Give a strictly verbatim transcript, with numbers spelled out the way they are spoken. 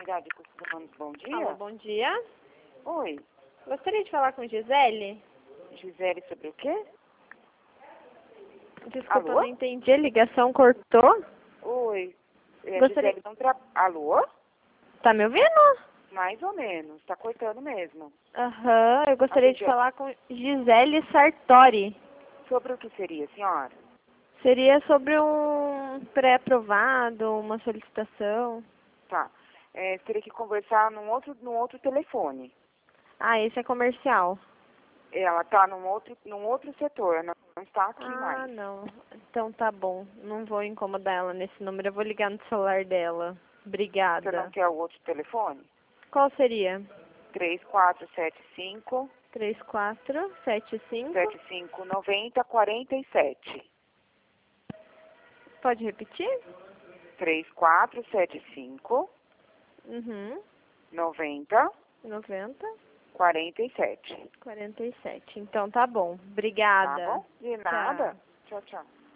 Cidade de Humanos, bom dia. Alô, bom dia. Oi, Gostaria de falar com Gisele. Gisele, sobre o quê? Desculpa, Alô? eu não entendi. A ligação cortou. Oi, é, Gostaria- Gisele não trabalha. Alô? Tá me ouvindo? Mais ou menos, tá cortando mesmo. Aham, eu gostaria A de Gisele- falar com Gisele Sartori. Sobre o que seria, senhora? Seria sobre um pré-aprovado, uma solicitação. Tá. É, teria que conversar num outro, num outro telefone. Ah, esse é comercial. Ela tá num outro, num outro setor, não, não está aqui Ah, mais. não. Então tá bom. Não vou incomodar ela nesse número. Eu vou ligar no celular dela. Você Obrigada. não quer o outro telefone? Qual seria? três quatro sete cinco, três quatro sete cinco. sete cinco nove zero, quatro sete. Pode repetir? três quatro sete cinco, Uhum. noventa, noventa, quarenta e sete. quarenta e sete. Então tá bom. Tá Obrigada. bom? De nada. Tchau, tchau.